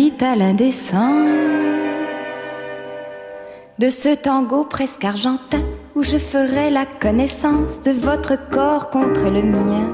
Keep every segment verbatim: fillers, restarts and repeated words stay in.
invite à l'indécence de ce tango presque argentin où je ferai la connaissance de votre corps contre le mien,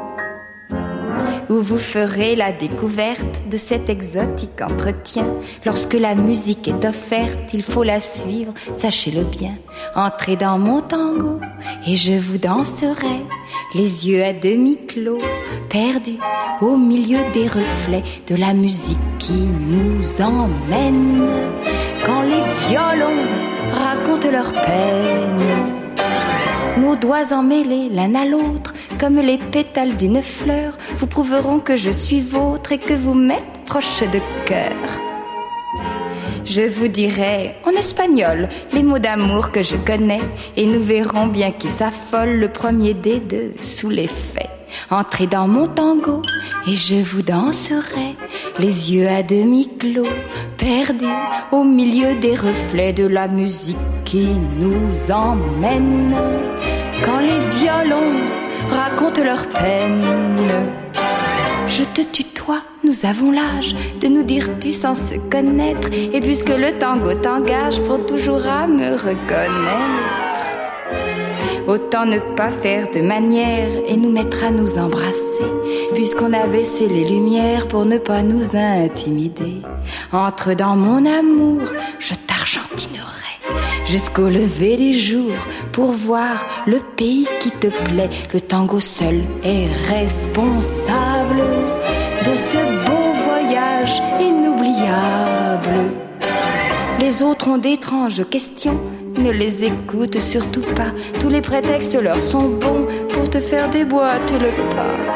où vous ferez la découverte de cet exotique entretien. Lorsque la musique est offerte, il faut la suivre, sachez-le bien. Entrez dans mon tango et je vous danserai, les yeux à demi clos, perdus au milieu des reflets de la musique qui nous emmène. Quand les violons racontent leur peine, nos doigts emmêlés l'un à l'autre, comme les pétales d'une fleur, vous prouveront que je suis vôtre et que vous m'êtes proche de cœur. Je vous dirai en espagnol les mots d'amour que je connais, et nous verrons bien qui s'affole le premier des deux sous l'effet. Entrez dans mon tango et je vous danserai, les yeux à demi clos, perdus au milieu des reflets de la musique qui nous emmène. Quand les violons racontent leur peine, je te tutoie, nous avons l'âge de nous dire tu sans se connaître, et puisque le tango t'engage pour toujours à me reconnaître, autant ne pas faire de manière et nous mettre à nous embrasser, puisqu'on a baissé les lumières pour ne pas nous intimider. Entre dans mon amour, je t'argentinerai jusqu'au lever du jour pour voir le pays qui te plaît. Le tango seul est responsable de ce beau voyage inoubliable. Les autres ont d'étranges questions, ne les écoute surtout pas. Tous les prétextes leur sont bons pour te faire déboîter le pas.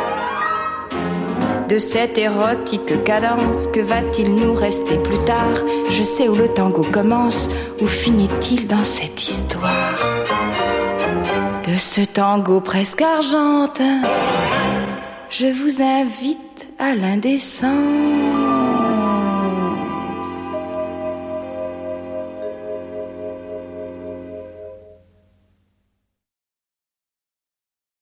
De cette érotique cadence, que va-t-il nous rester plus tard? Je sais où le tango commence, où finit-il dans cette histoire? De ce tango presque argentin, je vous invite à l'indécence.